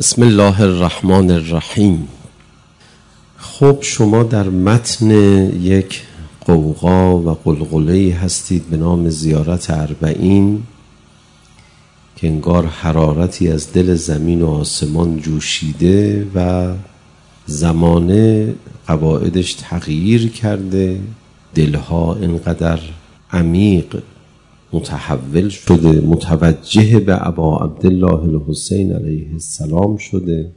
بسم الله الرحمن الرحیم. خب شما در متن یک غوغا و قلقله‌ای هستید به نام زیارت اربعین که انگار حرارتی از دل زمین و آسمان جوشیده و زمانه قواعدش تغییر کرده، دلها اینقدر عمیق متحول شده، متوجه به ابا عبدالله الحسین علیه السلام شده.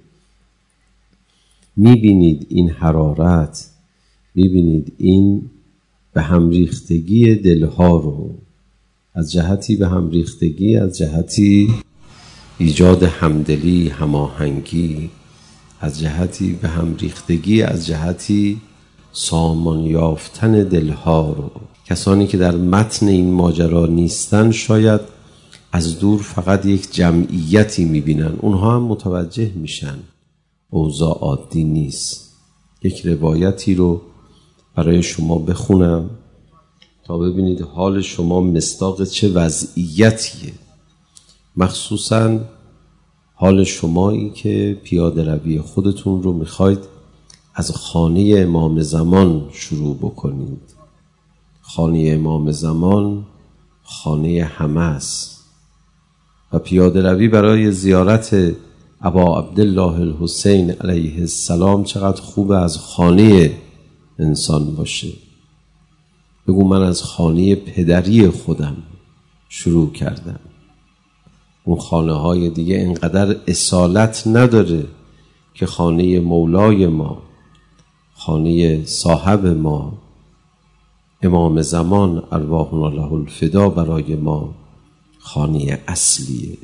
میبینید این حرارت، میبینید این به هم ریختگی دلها رو، از جهتی به هم ریختگی، از جهتی ایجاد همدلی، هماهنگی، از جهتی به هم ریختگی، از جهتی سامان یافتن دلها رو. کسانی که در متن این ماجرا نیستن شاید از دور فقط یک جمعیتی میبینن، اونها هم متوجه میشن اوضاع عادی نیست. یک روایتی رو برای شما بخونم تا ببینید حال شما مصداق چه وضعیتیه، مخصوصا حال شمایی که پیاده روی خودتون رو میخواید از خانه امام زمان شروع بکنید. خانه امام زمان خانه همه است و پیاده روی برای زیارت ابا عبدالله الحسین علیه السلام چقدر خوبه از خانه انسان باشه. بگو من از خانه پدری خودم شروع کردم. اون خانه های دیگه اینقدر اصالت نداره که خانه مولای ما، خانه صاحب ما امام زمان ارواحنا له الفدا برای ما خانه اصلیه.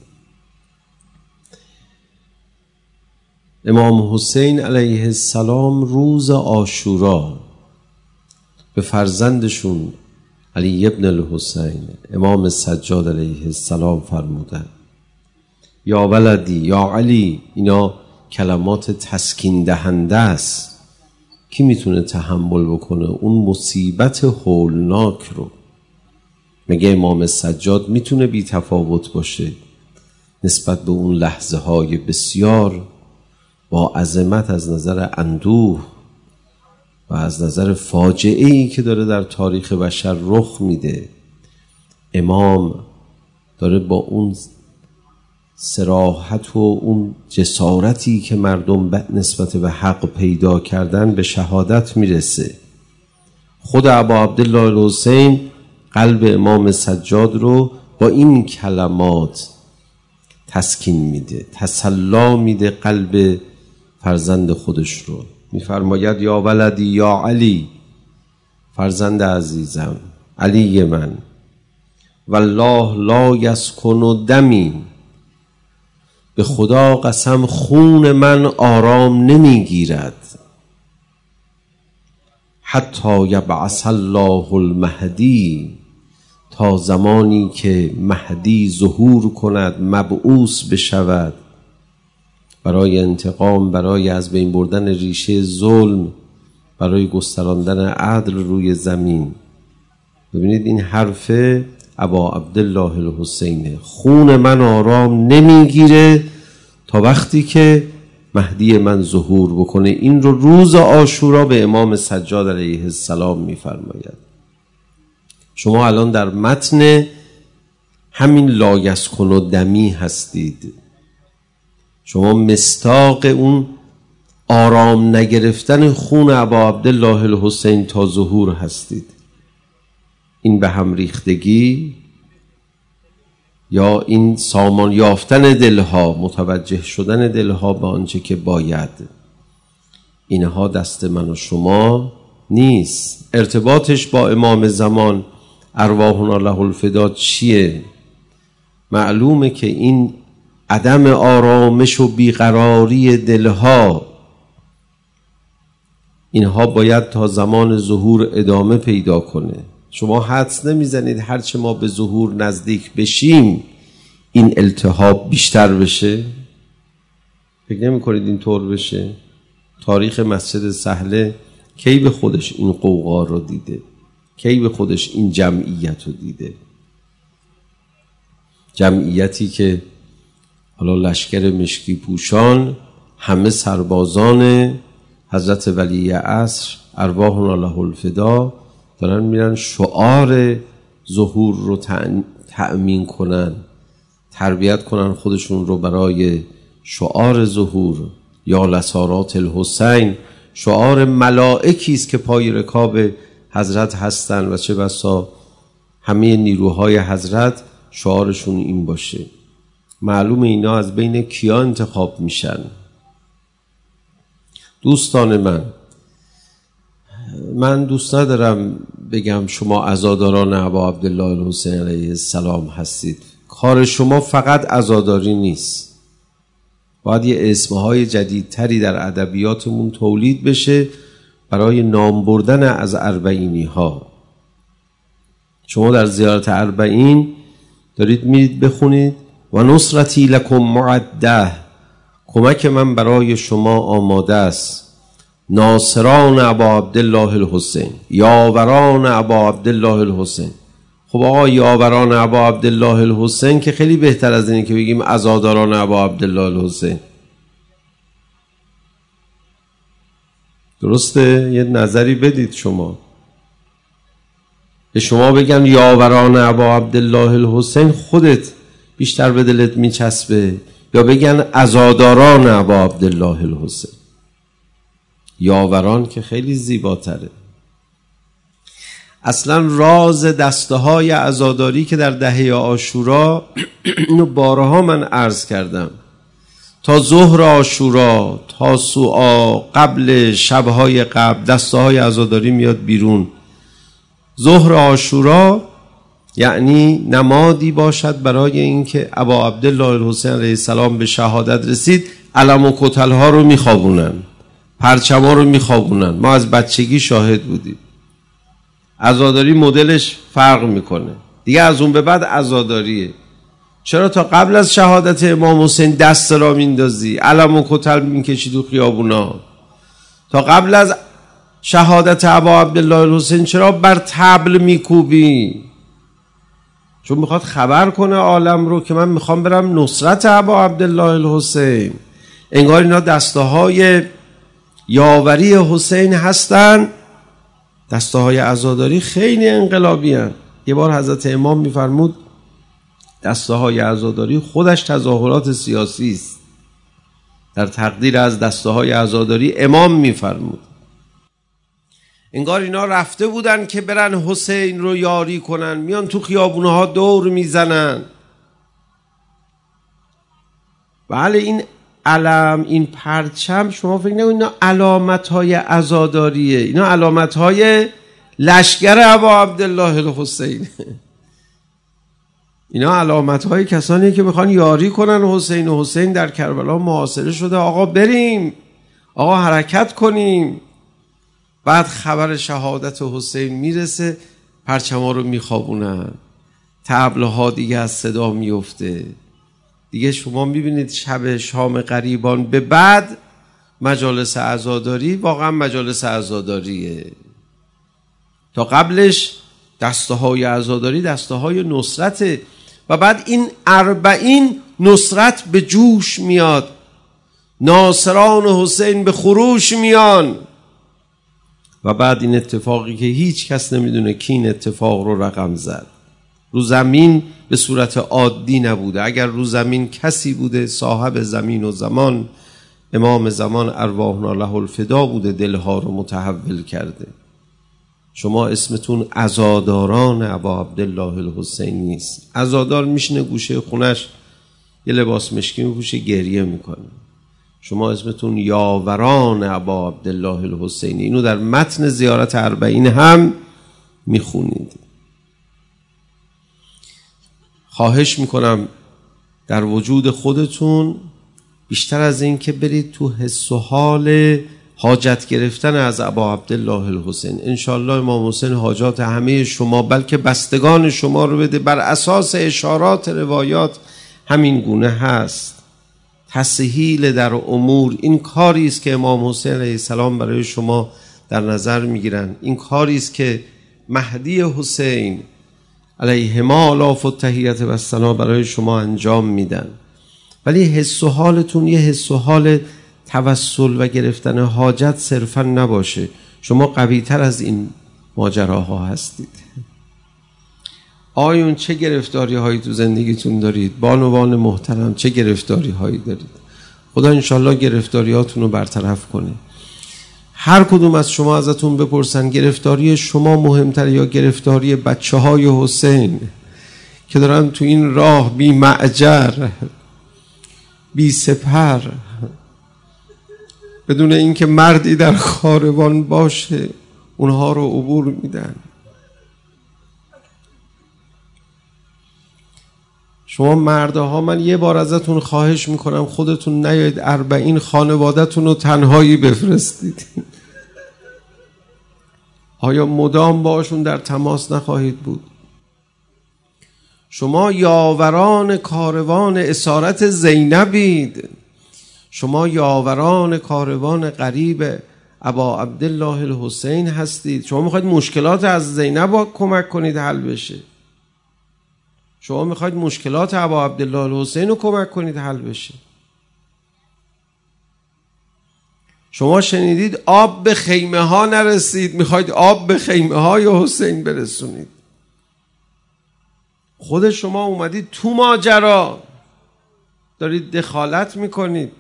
امام حسین علیه السلام روز عاشورا به فرزندشون علی ابن الحسین امام سجاد علیه السلام فرمودن یا ولدی یا علی. اینا کلمات تسکین دهنده است. کی میتونه تحمل بکنه اون مصیبت هولناک رو؟ مگه امام سجاد میتونه بی تفاوت باشه نسبت به اون لحظه های بسیار با عظمت از نظر اندوه و از نظر فاجعه‌ای که داره در تاریخ بشر رخ میده؟ امام داره با اون صراحت و اون جسارتی که مردم نسبت به حق پیدا کردن به شهادت میرسه. خود ابا عبدالله الحسین قلب امام سجاد رو با این کلمات تسکین میده، تسلا میده قلب فرزند خودش رو. میفرماید یا ولدی یا علی، فرزند عزیزم، علی من، والله لا یسکن دمی، به خدا قسم خون من آرام نمیگیرد حتی یبعث الله المهدی، تا زمانی که مهدی ظهور کند، مبعوث بشود برای انتقام، برای از بین بردن ریشه ظلم، برای گستراندن عدل روی زمین. ببینید این حرف ابا عبدالله الحسینه، خون من آرام نمیگیره تا وقتی که مهدی من ظهور بکنه. این رو روز عاشورا به امام سجاد علیه السلام میفرماید. شما الان در متن همین لا یسکن دمی هستید. شما مصداق اون آرام نگرفتن خون ابا عبدالله الحسین تا ظهور هستید. این به هم ریختگی یا این سامان یافتن دلها، متوجه شدن دلها به آنچه که باید، اینها دست من و شما نیست. ارتباطش با امام زمان ارواحنا له الفدا چیه؟ معلومه که این عدم آرامش و بیقراری دلها، اینها باید تا زمان ظهور ادامه پیدا کنه. شما حدس نمیزنید هرچه ما به ظهور نزدیک بشیم این التهاب بیشتر بشه؟ فکر نمی کنید این طور بشه؟ تاریخ مسجد سهله کی به خودش این غوغا رو دیده؟ کی به خودش این جمعیت رو دیده؟ جمعیتی که حالا لشکر مشکی پوشان، همه سربازان حضرت ولی عصر ارواحنا له الفدا دارن میرن شعار ظهور رو تأمین کنن، تربیت کنن خودشون رو برای شعار ظهور. یا لسارات الحسین شعار ملائکی است که پای رکاب حضرت هستن و چه بسا همه نیروهای حضرت شعارشون این باشه. معلوم اینا از بین کیا انتخاب میشن؟ دوستان من دوست ندارم بگم شما عزاداران ابا عبدالله الحسین علیه السلام هستید. کار شما فقط عزاداری نیست، باید یه اسمهای جدیدتری در ادبیاتمون تولید بشه برای نام بردن از اربعینی ها. شما در زیارت اربعین دارید میرید بخونید و نصرتی لکم معده، کمک من برای شما آماده است. ناصران ابا عبدالله الحسین، یاوران ابا عبدالله الحسین. خب آقا یاوران ابا عبدالله الحسین که خیلی بهتر از اینه که بگیم عزاداران ابا عبدالله الحسین. درسته؟ یه نظری بدید شما. به شما بگن یاوران ابا عبدالله الحسین خودت بیشتر به دلت میچسبه یا بگن عزاداران ابا عبدالله الحسین؟ یاوران که خیلی زیباتره. اصلا راز دسته های عزاداری که در دهه عاشورا اینو بارها من عرض کردم، تا ظهر عاشورا، تاسوعا، قبل شبهای قبل دسته های عزاداری میاد بیرون. ظهر عاشورا یعنی نمادی باشد برای اینکه ابا عبدالله الحسین علیه السلام به شهادت رسید. علم و کتل ها رو میخوابونن، پرچم ها رو میخوابونن. ما از بچگی شاهد بودیم. عزاداری مدلش فرق میکنه دیگه، از اون به بعد عزاداریه. چرا تا قبل از شهادت امام حسین دست را میندازی، علم و کتل میکشی تو خیابونا؟ تا قبل از شهادت ابا عبدالله الحسین چرا بر طبل میکوبی؟ چون میخواد خبر کنه عالم رو که من میخوام برم نصرت ابا عبدالله الحسین. انگار اینا دسته های یاوری حسین هستن. دسته های عزاداری خیلی انقلابی هستن. یه بار حضرت امام میفرمود دسته های عزاداری خودش تظاهرات سیاسی است. در تقدیر از دسته های عزاداری امام میفرمود انگار اینا رفته بودن که برن حسین رو یاری کنن، میان تو خیابونها دور میزنن. بله این علم، این پرچم، شما فکر نکنید اینا علامت های عزاداریه، اینا علامت های لشکر ابا عبدالله الحسین. اینا علامت های کسانی که میخوان یاری کنن حسین. و حسین در کربلا محاصره شده. آقا بریم، آقا حرکت کنیم. بعد خبر شهادت حسین میرسه، پرچما رو میخوابونن، طبل‌ها دیگه از صدا میفته. دیگه شما میبینید شب شام غریبان به بعد مجالس عزاداری واقعا مجالس عزاداریه. تا قبلش دسته های عزاداری دسته های نصرته. و بعد این 40 نصرت به جوش میاد، ناصران حسین به خروش میان. و بعد این اتفاقی که هیچ کس نمیدونه کی این اتفاق رو رقم زد. رو زمین به صورت عادی نبوده. اگر رو زمین کسی بوده صاحب زمین و زمان، امام زمان ارواحنا له الفدا بوده، دلها رو متحول کرده. شما اسمتون عزاداران ابا عبدالله الحسین نیست. عزادار میشینه گوشه خونش یه لباس مشکی میپوشه گریه میکنه. شما اسمتون یاوران ابا عبدالله الحسینی. اینو در متن زیارت اربعین هم میخونید. خواهش میکنم در وجود خودتون بیشتر از این که برید تو حس و حال حاجت گرفتن از ابا عبدالله الحسین، انشالله امام حسین حاجات همه شما بلکه بستگان شما رو بده. بر اساس اشارات روایات همین گونه هست. تسهیل در امور این کاری است که امام حسین علیه السلام برای شما در نظر میگیرن. این کاری است که مهدی حسین علیهما آلاف التحیت و الثنا برای شما انجام میدن. ولی حس و حالتون یه حس و حال توسل و گرفتن حاجت صرفا نباشه. شما قوی تر از این ماجراها هستید. آیون چه گرفتاری هایی تو زندگیتون دارید؟ بانوان محترم چه گرفتاری هایی دارید؟ خدا انشالله گرفتاریاتون رو برطرف کنه. هر کدوم از شما ازتون بپرسن گرفتاری شما مهمتره یا گرفتاری بچه های حسین که دارن تو این راه بی معجر بی سپر بدون اینکه مردی در کاروان باشه اونها رو عبور میدن. شما مردها من یه بار ازتون خواهش میکنم خودتون نیایید 40 خانواده‌تون رو تنهایی بفرستید. آیا مدام باشون در تماس نخواهید بود؟ شما یاوران کاروان اسارت زینبید. شما یاوران کاروان قریب ابا عبدالله الحسین هستید. شما میخواید مشکلات از زینب کمک کنید حل بشه. شما میخواید مشکلات ابا عبدالله الحسین رو کمک کنید حل بشه. شما شنیدید آب به خیمه ها نرسید، میخواید آب به خیمه های حسین برسونید. خود شما اومدید تو ماجرا دارید دخالت میکنید،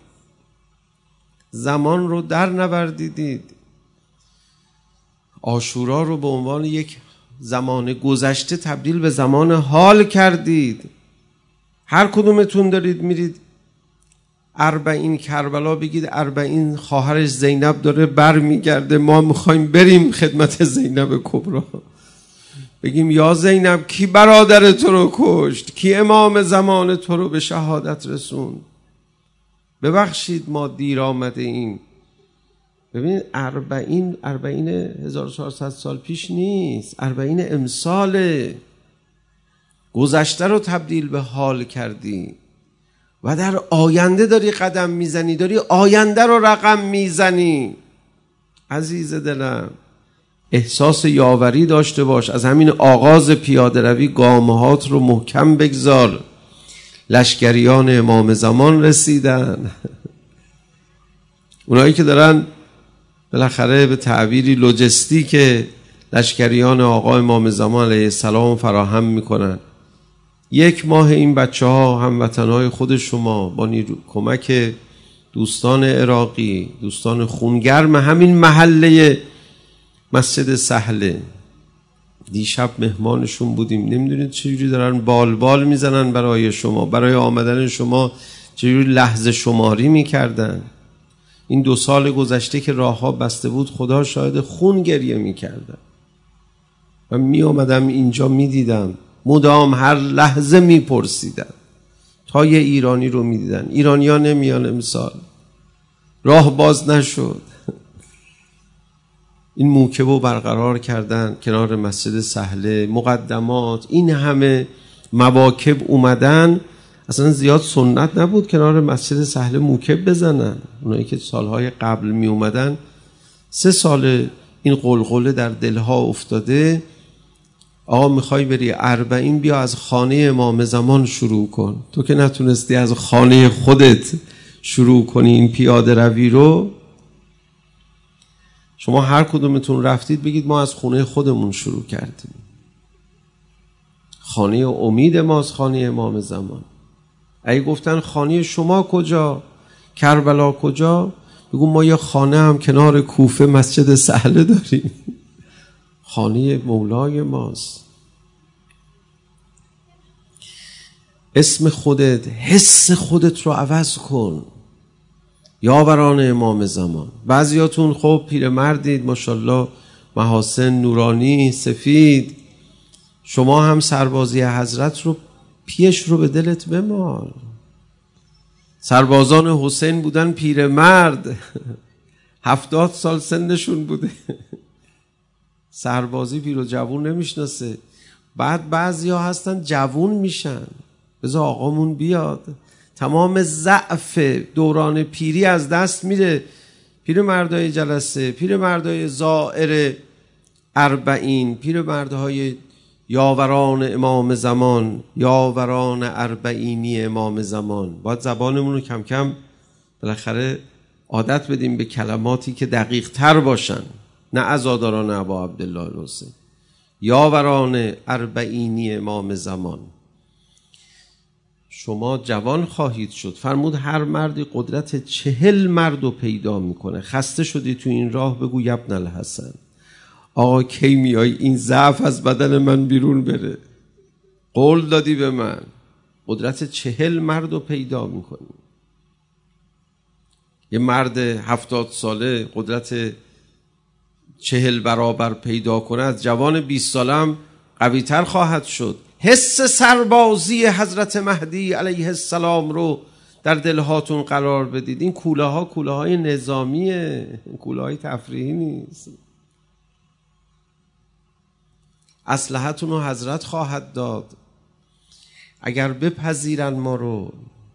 زمان رو در نوردیدید، عاشورا رو به عنوان یک زمان گذشته تبدیل به زمان حال کردید. هر کدومتون دارید میرید 40 کربلا بگید 40 خواهرش زینب داره بر میگرده، ما میخوایم بریم خدمت زینب کبرا بگیم یا زینب کی برادر تو رو کشت، کی امام زمان تو رو به شهادت رسوند. ببخشید ما دیر آمده ایم. ببینید 40 1400 سال پیش نیست، 40 امساله. گذشته رو تبدیل به حال کردی و در آینده داری قدم میزنی، داری آینده رو رقم میزنی. عزیز دلم احساس یاوری داشته باش. از همین آغاز پیاده روی گامهات رو محکم بگذار. لشکریان امام زمان رسیدن. اونایی که دارن بالاخره به تعبیری لوجستیک لشکریان آقا امام زمان علیه السلام فراهم میکنن. 1 ماه این بچه ها هموطنهای خود شما با کمک دوستان عراقی، دوستان خونگرم همین محله مسجد سهله، دیشب مهمانشون بودیم. نمیدونید چجوری دارن بال میزنن برای شما، برای آمدن شما چجوری لحظه شماری میکردن. این 2 سال گذشته که راه ها بسته بود خدا شاهد خون گریه میکردن. من میامدم اینجا میدیدم مدام هر لحظه میپرسیدن تا یه ایرانی رو میدیدن. ایرانی ها نمیان امسال، راه باز نشد. این موکب رو برقرار کردن کنار مسجد سهله، مقدمات، این همه مواکب اومدن. اصلا زیاد سنت نبود کنار مسجد سهله موکب بزنن. اونایی که سالهای قبل می اومدن 3 سال این قلقله در دلها افتاده. آقا میخوای بری 40 بیا از خانه امام زمان شروع کن. تو که نتونستی از خانه خودت شروع کنی این پیاده روی رو، شما هر کدومتون رفتید بگید ما از خونه خودمون شروع کردیم. خانه امید ماست خانه امام زمان. اگه گفتن خانه شما کجا، کربلا کجا، بگو ما یه خانه هم کنار کوفه مسجد سهله داریم، خانه مولای ماست. اسم خودت، حس خودت رو عوض کن. یاوران امام زمان. بعضیاتون خب پیرمردید ماشاءالله، محاسن، نورانی، سفید. شما هم سربازی حضرت رو پیش رو به دلت بمال. سربازان حسین بودن پیرمرد 70 سال سنشون بوده. سربازی پیر و جوون نمیشناسه. بعد بعضی ها هستن جوون میشن، بذار آقامون بیاد. تمام ضعف دوران پیری از دست میره. پیر مردای جلسه، پیر مردای زائر 40، پیر مردهای یاوران امام زمان، یاوران اربعینی امام زمان. باید زبانمون رو کم کم بالاخره عادت بدیم به کلماتی که دقیق تر باشن، نه عزاداران ابا عبدالله الحسین. یاوران اربعینی امام زمان، شما جوان خواهید شد. فرمود هر مردی قدرت 40 مرد رو پیدا میکنه. خسته شدی تو این راه بگو ابن الحسن، آقا کی میای این ضعف از بدن من بیرون بره؟ قول دادی به من. قدرت 40 مرد رو پیدا میکنی. یه مرد 70 ساله قدرت 40 برابر پیدا کنه، از جوان 20 ساله هم قوی تر خواهد شد. حس سربازی حضرت مهدی علیه السلام رو در دلهاتون قرار بدید. این کوله ها کوله های نظامیه، کوله های تفریحی نیست. اسلحتون رو حضرت خواهد داد اگر بپذیرن ما رو.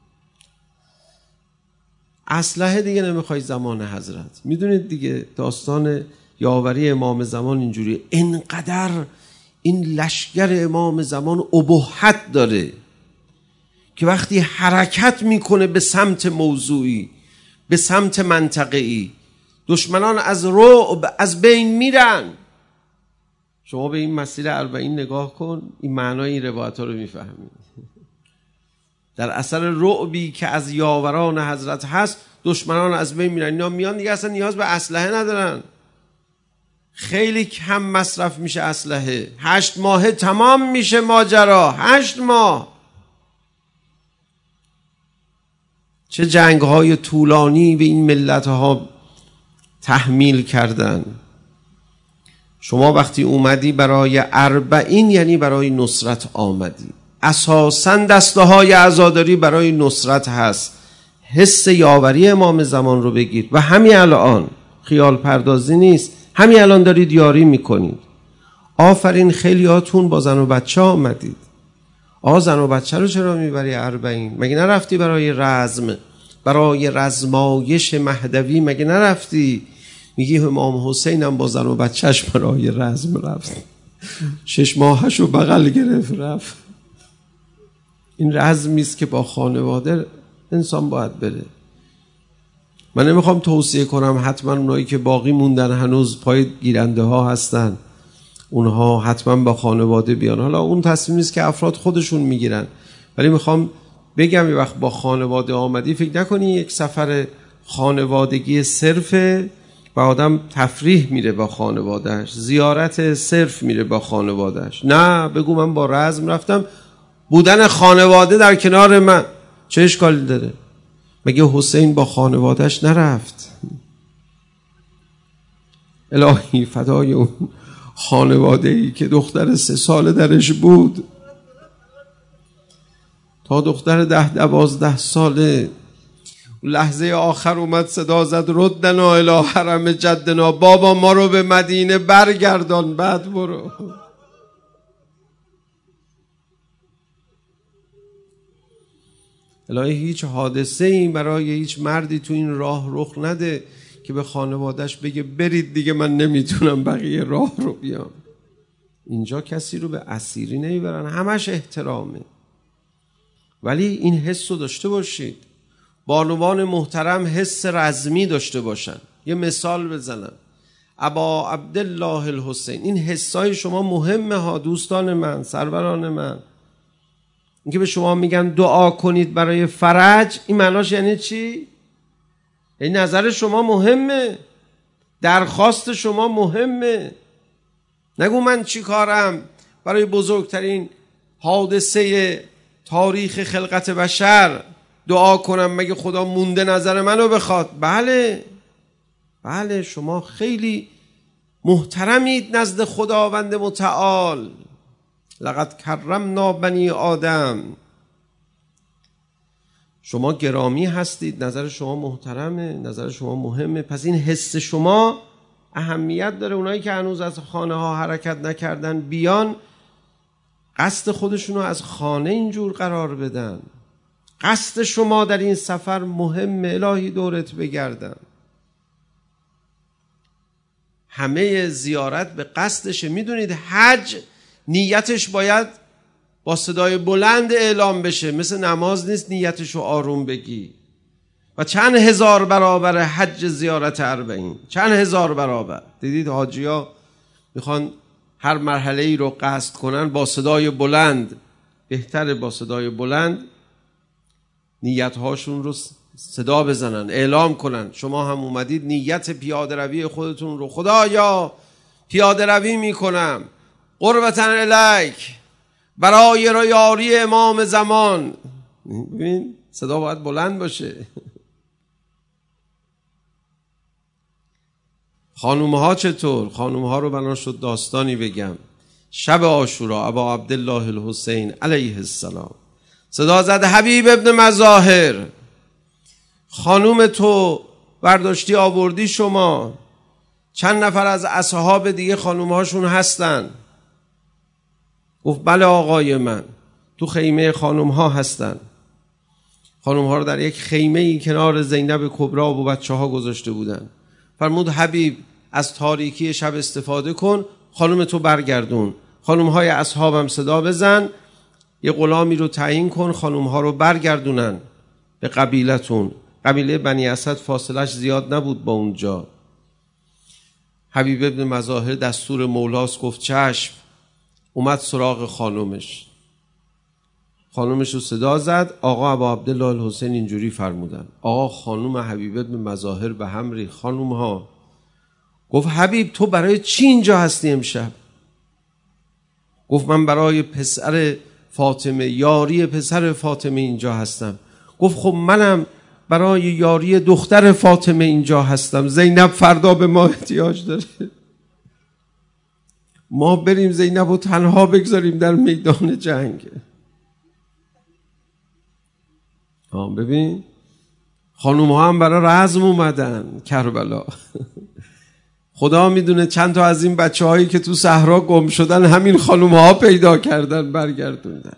اسلحه دیگه نمیخوای زمان حضرت. میدونید دیگه داستان یاوری امام زمان اینجوری. اینقدر این لشگر امام زمان ابهت داره که وقتی حرکت میکنه به سمت موضوعی، به سمت منطقه‌ای، دشمنان از رعب از بین میرن. شما به این مسیر 40 نگاه کن، این معنای این روایت ها رو میفهمید. در اثر رعبی که از یاوران حضرت هست دشمنان از بین میرن. اینا میان دیگه اصلا نیاز به اسلحه ندارن. خیلی کم مصرف میشه اسلحه. 8 ماه تمام میشه ماجرا. 8 ماه. چه جنگ های طولانی به این ملت ها تحمیل کردن. شما وقتی اومدی برای 40 یعنی برای نصرت آمدی. اساساً دسته های عزاداری برای نصرت هست. حس یاوری امام زمان رو بگید و همین الان، خیال پردازی نیست، همین الان دارید یاری میکنید. آفرین خیلیاتون با زن و بچه آمدید. زن و بچه رو چرا میبری 40؟ مگه نرفتی برای رزم، برای رزمایش مهدوی؟ مگه نرفتی؟ میگی امام حسینم با زن و بچهش برای رزم رفت، 6 ماهش رو بغل گرفت رفت. این رزمیست که با خانواده انسان باید بره. من نمیخوام توصیه کنم حتما اونایی که باقی موندن هنوز پای گیرنده ها هستن اونها حتما با خانواده بیان. حالا اون تصمیمی است که افراد خودشون میگیرن، ولی میخوام بگم یه وقت با خانواده آمدی فکر نکنی یک سفر خانوادگی صرفه و آدم تفریح میره با خانوادهش، زیارت صرف میره با خانوادهش. نه، بگو من با رزم رفتم، بودن خانواده در کنار من چه اشکالی داره؟ مگه حسین با خانوادهش نرفت؟ الهی فدای اون خانواده‌ای که دختر 3 ساله درش بود تا دختر 10-12 ساله. لحظه آخر اومد صدا زد ردنا الی حرم جدنا، بابا ما رو به مدینه برگردان بعد برو. الهی هیچ حادثه این برای هیچ مردی تو این راه رخ نده که به خانوادهش بگه برید دیگه من نمیتونم بقیه راه رو بیام. اینجا کسی رو به اسیری نمیبرن، همش احترامه. ولی این حس رو داشته باشید. بانوان محترم حس رزمی داشته باشن. یه مثال بزنم، ابا عبدالله الحسین، این حسای شما مهمه ها دوستان من، سروران من. اینکه به شما میگن دعا کنید برای فرج، این معناش یعنی چی؟ این نظر شما مهمه، درخواست شما مهمه. نگو من چی کارم برای بزرگترین حادثه تاریخ خلقت بشر دعا کنم، مگه خدا مونده نظر منو بخواد؟ بله شما خیلی محترمید نزد خداوند متعال. لقد کرمنا بنی آدم. شما گرامی هستید، نظر شما محترمه، نظر شما مهمه. پس این حس شما اهمیت داره. اونایی که هنوز از خانه ها حرکت نکردن بیان، قصد خودشونو از خانه اینجور قرار بدن. قصد شما در این سفر مهمه، الهی دورت بگردن. همه زیارت به قصدشه. میدونید حج نیتش باید با صدای بلند اعلام بشه، مثل نماز نیست نیتش رو آروم بگی. و چند هزار برابر حج زیارت اربعین، چند هزار برابر. دیدید حاجی ها میخوان هر مرحله ای رو قصد کنن با صدای بلند، بهتره با صدای بلند نیت هاشون رو صدا بزنن، اعلام کنن. شما هم اومدید نیت پیاده روی خودتون رو، خدایا پیاده روی میکنم قربتن الیک برای یاری امام زمان. ببین صدا باید بلند باشه. خانوم ها چطور؟ خانوم ها رو بنا شد داستانی بگم. شب عاشورا ابا عبدالله الحسین علیه السلام صدا زد حبیب ابن مظاهر، خانوم تو برداشتی آوردی شما، چند نفر از اصحاب دیگه خانوم هاشون هستن. گفت بله آقای من، تو خیمه خانوم ها هستن. خانوم ها رو در یک خیمه ای کنار زینب کبری و بچه ها گذاشته بودن. فرمود حبیب از تاریکی شب استفاده کن، خانوم تو برگردون، خانوم های اصحابم صدا بزن، یه غلامی رو تعیین کن خانوم ها رو برگردونن به قبیلتون. قبیله بنی اسد فاصلش زیاد نبود با اونجا. حبیب ابن مظاهر دستور مولاست، گفت چشم. اومد سراغ خانومش رو صدا زد. آقا ابا عبدالله الحسین اینجوری فرمودن. آقا خانوم حبیب ابن مظاهر به هم ریخت. خانوم ها گفت حبیب تو برای چی اینجا هستی امشب؟ گفت من برای پسر فاطمه، یاری پسر فاطمه اینجا هستم. گفت خب منم برای یاری دختر فاطمه اینجا هستم. زینب فردا به ما احتیاج داره، ما بریم زینب رو تنها بگذاریم در میدان جنگ. ببین خانوم ها هم برای رزم اومدن کربلا. خدا میدونه چند تا از این بچه هایی که تو صحرا گم شدن همین خانوم ها پیدا کردن برگردوندن.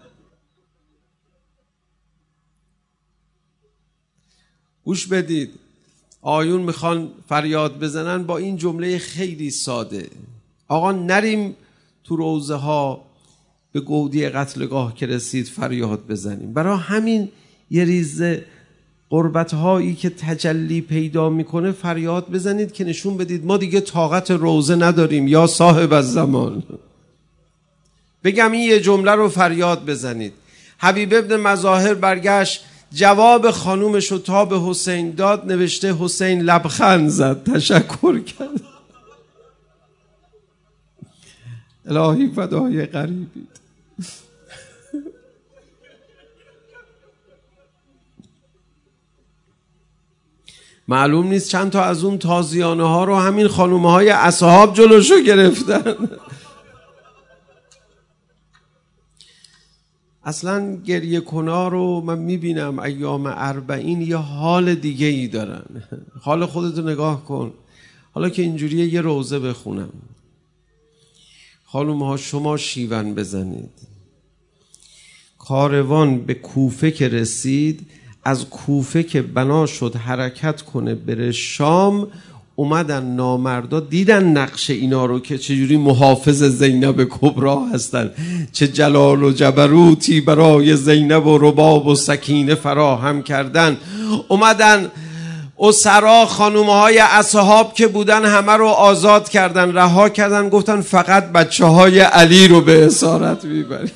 گوش بدید، آیون میخوان فریاد بزنن با این جمله خیلی ساده. آقا نریم تو روزه ها به گودی قتلگاه که رسید فریاد بزنیم. برای همین یه ریزه قربت هایی که تجلی پیدا میکنه فریاد بزنید که نشون بدید ما دیگه طاقت روزه نداریم یا صاحب الزمان. بگم این یه جمله رو فریاد بزنید. حبیب ابن مظاهر برگشت جواب خانومش رو تا به حسین داد، نوشته حسین لبخند زد تشکر کرد. الهی فدای غریبید. معلوم نیست چند تا از اون تازیانه ها رو همین خانومه های اصحاب جلوشو گرفتن. اصلا گریه کنا رو من میبینم ایام اربعین یه حال دیگه ای دارن. حال خودتو نگاه کن. حالا که اینجوریه یه روزه بخونم. خانومه ها شما شیون بزنید. کاروان به کوفه که رسید، از کوفه که بنا شد حرکت کنه بره شام، اومدن نامردا دیدن نقش اینا رو که چجوری محافظ زینب کبرا هستن، چه جلال و جبروتی برای زینب و رباب و سکینه فراهم کردن. اومدن اسرا خانومهای اصحاب که بودن همه رو آزاد کردن، رها کردن، گفتن فقط بچه های علی رو به اسارت میبریم.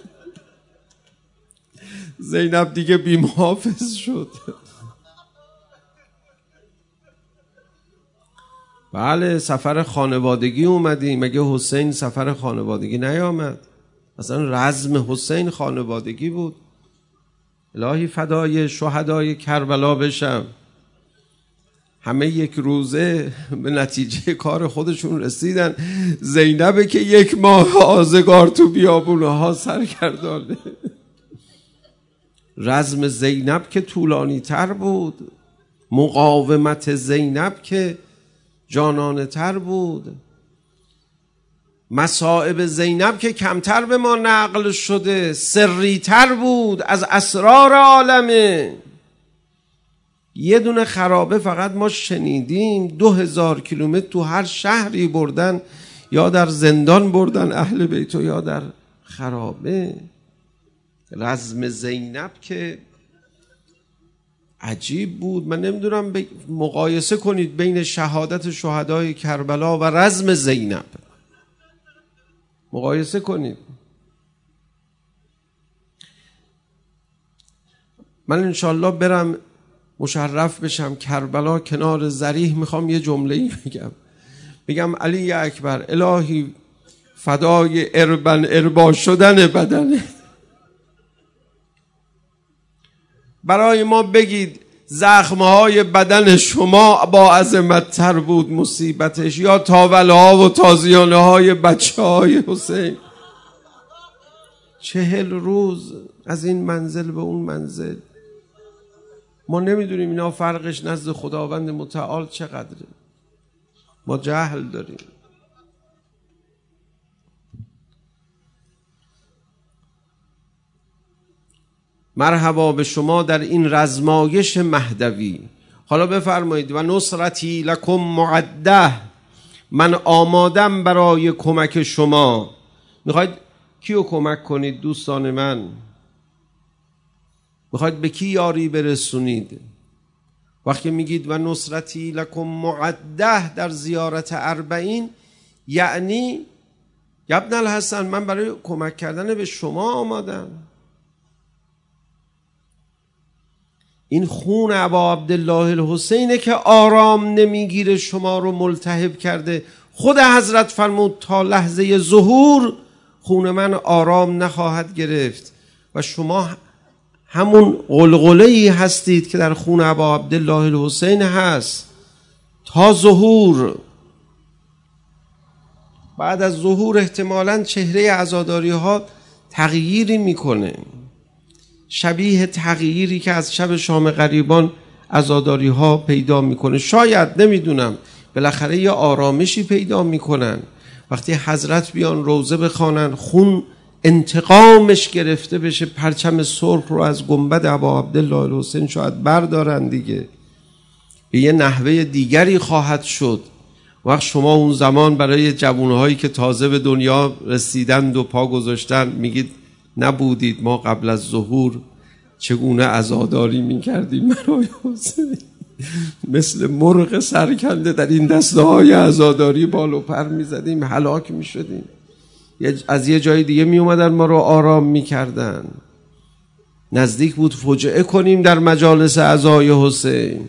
زینب دیگه بی محافظ شد. بله سفر خانوادگی اومدیم، مگه حسین سفر خانوادگی نیامد؟ اصلا رزم حسین خانوادگی بود. الهی فدای شهدای کربلا بشم. همه یک روزه به نتیجه کار خودشون رسیدن. زینبه که 1 ماه آزگار تو بیابونه ها سرگردانه. رزم زینب که طولانی تر بود، مقاومت زینب که جانانه تر بود، مصائب زینب که کمتر به ما نقل شده، سری تر بود از اسرار عالمه. یه دونه خرابه فقط ما شنیدیم 2000 کیلومتر تو هر شهری بردن یا در زندان بردن اهل بیت و یا در خرابه. رزم زینب که عجیب بود. من نمیدونم مقایسه کنید بین شهادت شهدای کربلا و رزم زینب، مقایسه کنید. من انشالله برم مشرف بشم کربلا کنار ضریح، میخوام یه جمله‌ای بگم علی اکبر الهی فدای اربا شدن بدنه. برای ما بگید زخمهای بدن شما با عظمت تر بود مصیبتش یا تاوله ها و تازیانه های بچه های حسین؟ 40 روز از این منزل به اون منزل. ما نمیدونیم اینا فرقش نزد خداوند متعال چقدره. ما جهل داریم. مرحبا به شما در این رزمایش مهدوی. حالا بفرمایید و نصرتی لکم معده، من آمادم برای کمک شما. میخواید کیو کمک کنید دوستان من؟ میخواید به کی یاری برسونید؟ وقتی میگید و نصرتی لکم معده در زیارت 40 یعنی ابن الحسن من برای کمک کردن به شما آمادم. این خون ابا عبدالله الحسینه که آرام نمیگیره شما رو ملتهب کرده. خود حضرت فرمود تا لحظه ظهور خون من آرام نخواهد گرفت و شما همون غلغله‌ای هستید که در خون ابا عبدالله الحسین هست تا ظهور. بعد از ظهور احتمالاً چهره عزاداری ها تغییری میکنه، شبیه تغییری که از شب شام غریبان عزاداری ها پیدا میکنه. شاید، نمیدونم، بالاخره یه آرامشی پیدا میکنن. وقتی حضرت بیان روزه بخوانن خون انتقامش گرفته بشه، پرچم سرخ رو از گنبد ابا عبدالله الحسین شاید بردارن دیگه، به یه نحوه دیگری خواهد شد. وقت شما اون زمان برای جوانهایی که تازه به دنیا رسیدند و پا گذاشتن میگید نبودید ما قبل از ظهور چگونه عزاداری میکردیم برای حسین، مثل مرغ سرکنده در این دسته های عزاداری بال و پر میزدیم، هلاک میشدیم. از یه جای دیگه میومدن ما رو آرام میکردن. نزدیک بود فجعه کنیم در مجالس عزای حسین.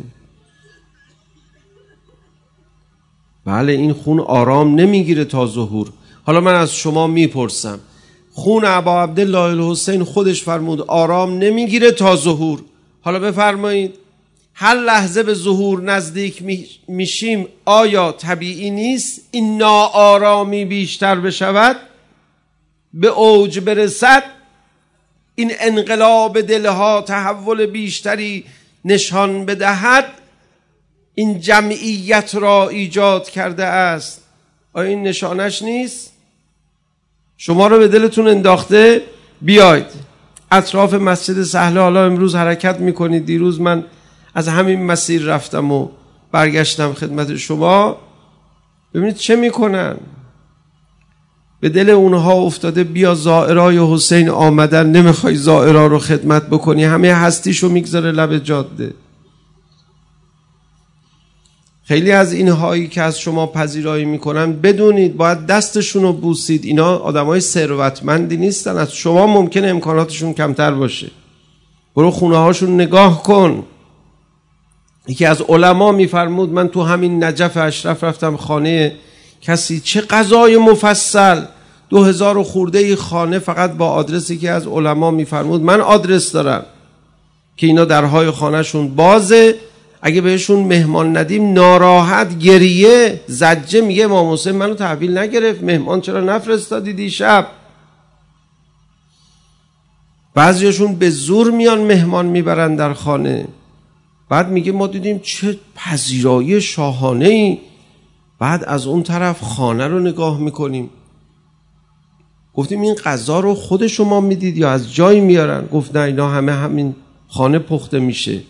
بله این خون آرام نمیگیره تا ظهور. حالا من از شما میپرسم، خون ابا عبدالله الحسین خودش فرمود آرام نمیگیره تا ظهور. حالا بفرمایید هر لحظه به ظهور نزدیک میشیم آیا طبیعی نیست این ناآرامی بیشتر بشود، به اوج برسد، این انقلاب دلها تحول بیشتری نشان بدهد؟ این جمعیت را ایجاد کرده است. آیا این نشانش نیست؟ شما رو به دلتون انداخته بیاید اطراف مسجد سهله. حالا امروز حرکت میکنید. دیروز من از همین مسیر رفتم و برگشتم خدمت شما. ببینید چه میکنن. به دل اونها افتاده بیا زائرای حسین آمدن، نمیخوای زائرا رو خدمت بکنی، همه هستیشو میگذاره لب جاده. خیلی از اینهایی که از شما پذیرایی میکنن بدونید باید دستشون رو بوسید. اینا آدمای ثروتمندی نیستن، از شما ممکنه امکاناتشون کمتر باشه. برو خونه هاشون نگاه کن. یکی از علما میفرمود من تو همین نجف اشرف رفتم خانه کسی، چه غذای مفصل، 2000 خورده خانه فقط با آدرسی که از علما میفرمود. من آدرس دارم که اینا درهای خانهشون بازه، اگه بهشون مهمان ندیم ناراحت گریه زجه، میگه امام حسین منو تحویل نگرفت، مهمان چرا نفرستادی دیشب. بعضیشون به زور میان مهمان میبرن در خانه، بعد میگه ما دیدیم چه پذیرایی شاهانه‌ای، بعد از اون طرف خانه رو نگاه میکنیم. گفتیم این غذا رو خود شما میدید یا از جایی میارن؟ گفت نه اینا همه همین خانه پخته میشه.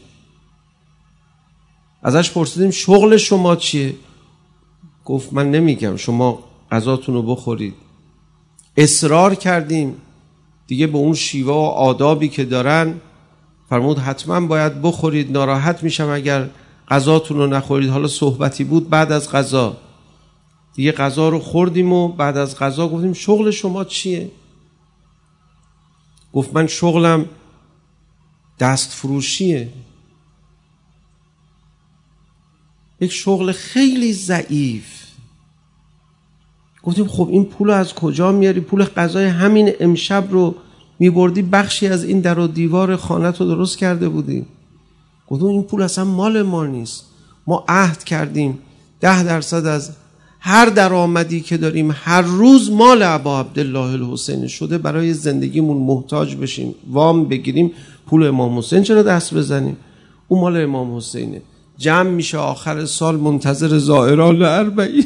ازش پرسیدیم شغل شما چیه؟ گفت من نمیگم، شما غذاتون رو بخورید. اصرار کردیم دیگه به اون شیوه و آدابی که دارن، فرمود حتما باید بخورید، ناراحت میشم اگر غذاتون رو نخورید. حالا صحبتی بود بعد از غذا، دیگه غذا رو خوردیم و بعد از غذا گفتیم شغل شما چیه؟ گفت من شغلم دست فروشیه. یک شغل خیلی ضعیف. گفتیم خب این پول از کجا میاری؟ پول غذای همین امشب رو میبردی بخشی از این در و دیوار خانه رو درست کرده بودی. گفتیم این پول اصلا مال ما نیست، ما عهد کردیم 10% از هر درآمدی که داریم هر روز مال ابا عبدالله الحسین شده، برای زندگیمون محتاج بشیم وام بگیریم پول امام حسین چرا دست بزنیم؟ اون مال امام حسینه. جمع میشه آخر سال منتظر زائران اربعین.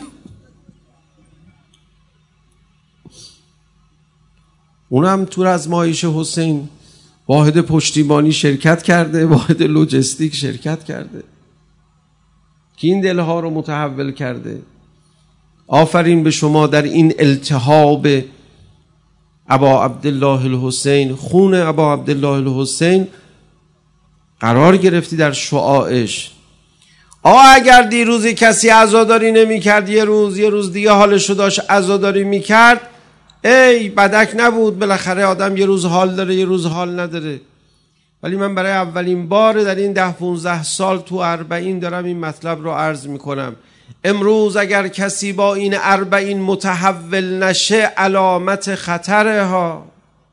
اونم تو آزمایش حسین واحد پشتیبانی شرکت کرده، واحد لوجستیک شرکت کرده که این دلها رو متحول کرده. آفرین به شما در این التهاب ابا عبدالله الحسین، خون ابا عبدالله الحسین قرار گرفتی در شعاعش. اگر دیروزی کسی عزاداری نمی کرد یه روز دیگه حالشو داشت عزاداری می کرد، ای بدک نبود، بالاخره آدم یه روز حال داره یه روز حال نداره. ولی من برای اولین بار در این 10-15 سال تو 40 دارم این مطلب رو عرض می کنم. امروز اگر کسی با این 40 متحول نشه علامت خطره ها.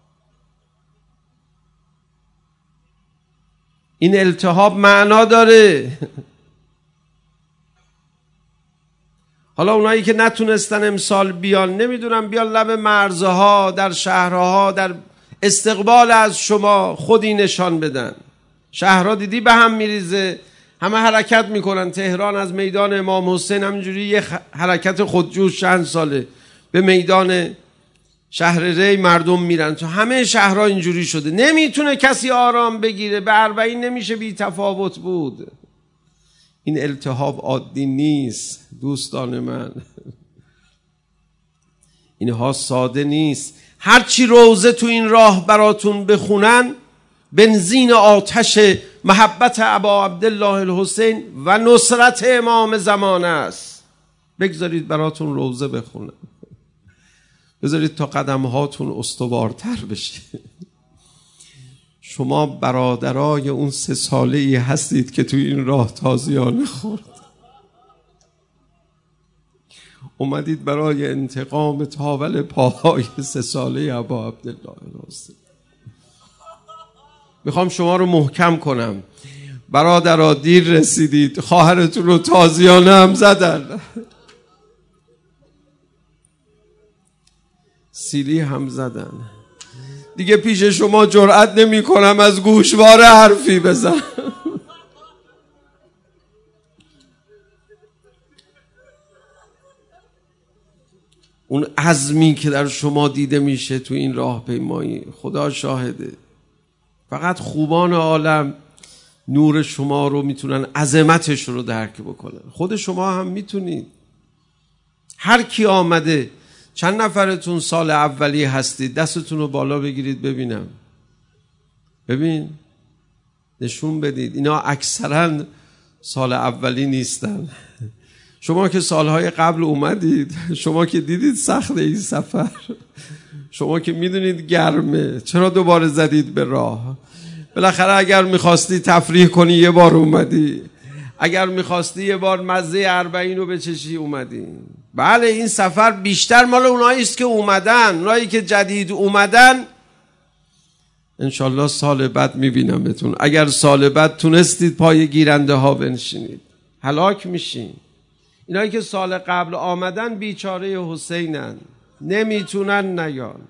این التهاب معنا داره. حالا اونایی که نتونستن امسال بیان، نمیدونم بیان لب مرزها، در شهرها، در استقبال از شما خودی نشان بدن. شهرها دیدی به هم میریزه، همه حرکت میکنن. تهران از میدان امام حسین همینجوری یه حرکت خودجوش چند ساله به میدان شهر ری مردم میرن. تو همه شهرها اینجوری شده، نمیتونه کسی آرام بگیره. به 40 نمیشه بی تفاوت بود. این التهاب عادی نیست دوستان من، اینها ساده نیست. هرچی روزه تو این راه براتون بخونن بنزین آتش محبت ابا عبدالله الحسین و نصرت امام زمان است. بگذارید براتون روزه بخونن، بذارید تا قدم هاتون استوارتر بشه. شما برادرای اون 3 ساله‌ای هستید که تو این راه تازیانه خورد. اومدید برای انتقام تاول پاهای 3 ساله ابا عبدالله الحسین. میخوام شما رو محکم کنم. برادرها دیر رسیدید، خواهرتون رو تازیانه هم زدن، سیلی هم زدن. دیگه پیش شما جرأت نمی کنم از گوشواره حرفی بزن. اون عزمی که در شما دیده میشه تو این راه پیمایی، خدا شاهده. فقط خوبان عالم نور شما رو میتونن، عظمتش رو درک بکنن. خود شما هم میتونید. هر کی آمده، چند نفرتون سال اولی هستید؟ دستتون رو بالا بگیرید ببینم. ببین، نشون بدید. اینا اکثرا سال اولی نیستن. شما که سالهای قبل اومدید، شما که دیدید سخت این سفر، شما که میدونید گرمه، چرا دوباره زدید به راه؟ بالاخره اگر میخواستی تفریح کنی یه بار اومدی، اگر میخواستی یه بار مزه 40 رو بچشی اومدی. بله این سفر بیشتر مال اونایی است که اومدن، اونایی که جدید اومدن. انشالله سال بعد میبینمتون. اگر سال بعد تونستید پای گیرنده ها بنشینید، هلاک میشین. اینایی که سال قبل آمدن بیچاره حسینن، نمیتونن نیان.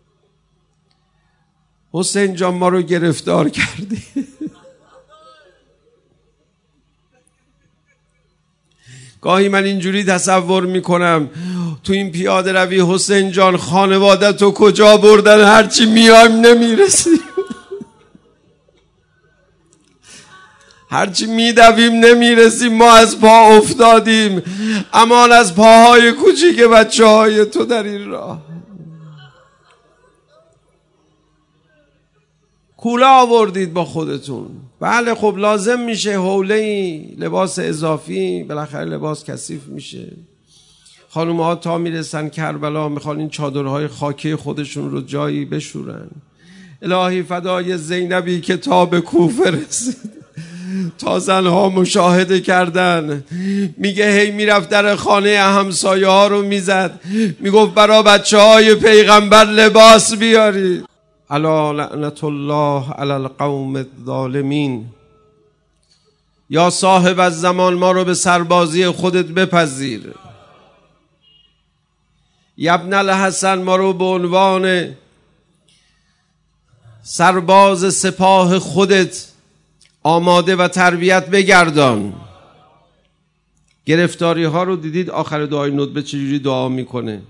حسین جان ما رو گرفتار کردی. گاهی من اینجوری تصور میکنم تو این پیاده روی حسین جان خانواده تو کجا بردن، هرچی میایم نمیرسیم. هرچی میدویم نمیرسیم، ما از پا افتادیم. امان از پاهای کوچیک بچه های تو در این راه. کوله آوردید با خودتون. بله خب لازم میشه حوله‌ای، لباس اضافی، بالاخره لباس کثیف میشه. خانوم ها تا میرسن کربلا میخوان این چادرهای خاکی خودشون رو جایی بشورن. الهی فدای زینبی که تا به کوفه رسید، تا زنها مشاهده کردن، میگه هی میرفت در خانه همسایه ها رو میزد، میگفت برا بچه های پیغمبر لباس بیارید. الا لعنت الله علی القوم الظالمین. یا صاحب از زمان ما رو به سربازی خودت بپذیر. یا ابن الحسن ما رو به عنوان سرباز سپاه خودت آماده و تربیت بگردان. گرفتاری ها رو دیدید آخر دعای ندبه چجوری دعا میکنه.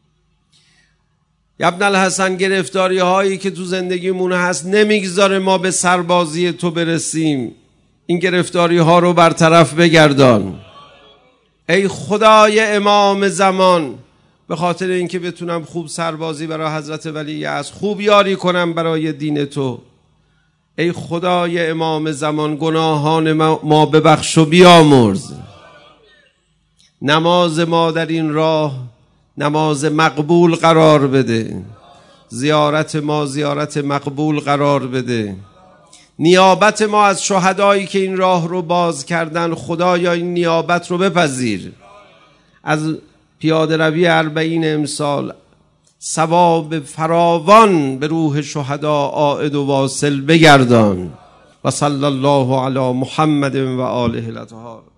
ابن الحسن گرفتاری هایی که تو زندگیمون هست نمیگذاره ما به سربازی تو برسیم. این گرفتاری ها رو برطرف بگردان. ای خدای امام زمان، به خاطر اینکه بتونم خوب سربازی برای حضرت ولی از خوب یاری کنم برای دین تو، ای خدای امام زمان گناهان ما ببخش و بیامرز. نماز ما در این راه نماز مقبول قرار بده. زیارت ما زیارت مقبول قرار بده. نیابت ما از شهدایی که این راه رو باز کردن، خدایا این نیابت رو بپذیر. از پیاده روی 40 امسال ثواب فراوان به روح شهدا عائد و واصل بگردان. و صلی الله علی محمد و آله الاطهار.